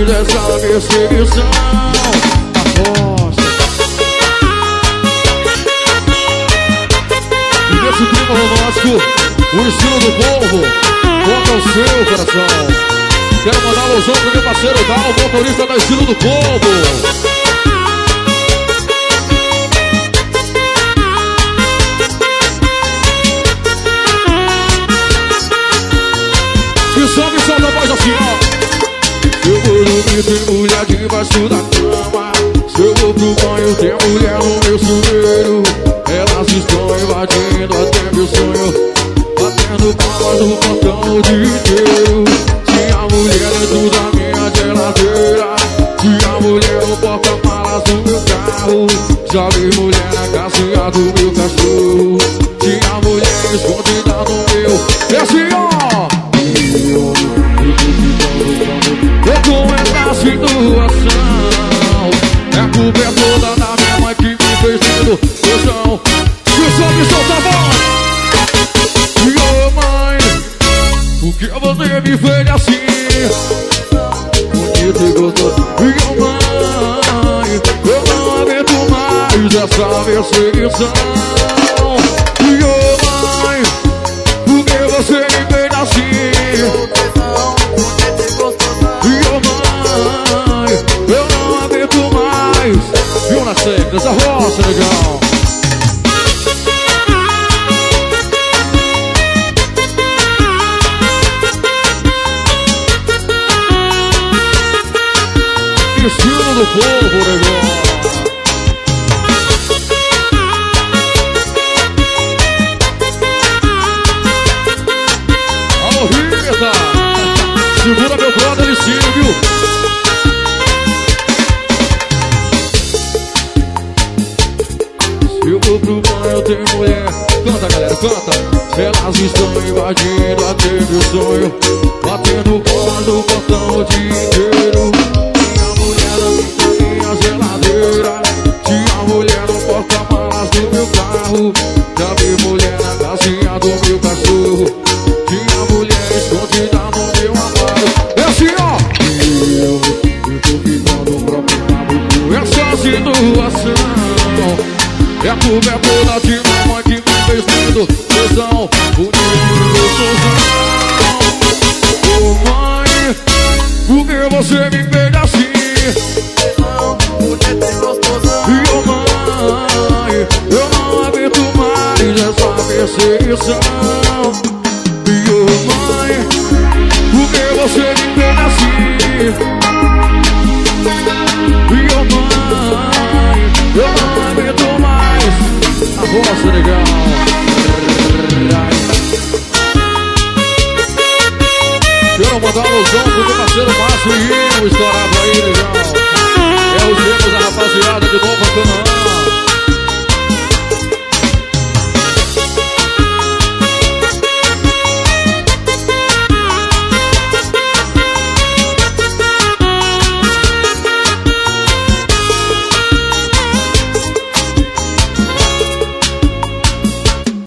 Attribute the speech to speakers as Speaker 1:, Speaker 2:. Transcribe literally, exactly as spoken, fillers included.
Speaker 1: dessa perseguição. Aposta. E desse clima romântico, o estilo do povo toca o seu coração. Quero mandar um alusão pro meu parceiro Dal, o motorista do estilo do povo. E sobe e solta a voz assim, ó. Se eu vou dormir, tem mulher debaixo da cama. Se eu vou pro banho, tem mulher no meu chuveiro. Elas estão invadindo até meu sonho, batendo palmas no portão o dia inteiro. Tinha mulher dentro da minha geladeira, tinha mulher no porta-malas do meu carro. Já vi mulher na casinha do meu cachorro, tinha mulher escondida no meu. E assim, ó. Eu tô essa situação, é a culpa é toda da minha mãe que me fez tendo noção. E o som me solta a voz. E ô mãe, por que você me fez assim? Bonito e gostoso. E ô mãe, eu não aguento mais essa perseguição. E ô mãe, por que você me fez assim? Eu não aguento mais. Viu na seca, essa roça, legal. Estilo do povo, legal. Alô, Rita. Segura meu brother e Silvio. Eu vou pro banho, tem mulher. Canta, galera, canta. Elas estão invadindo até meu sonho, batendo palmas no portão o dia inteiro. Tinha mulher na minha geladeira, tinha mulher no porta-malas do meu carro. Já vi mulher na casinha do meu cachorro, tinha mulher escondida no meu armário. É assim, ó. Eu, eu tô ficando preocupado com essa situação. E a culpa é toda de mamãe que me fez tendo tesão. Bonito e gostosão. Ô mãe, por que você me fez assim? Bonito e gostosão. E ô mãe, eu não aguento mais essa perseguição. E ô mãe, por que você me fez assim? E ô mãe, eu não aguento mais. A roça, legal. Quero mandar um alusão pro meu parceiro Márcio e o estourado aí, legal. É os gêmeos da rapaziada de Nova Canaã.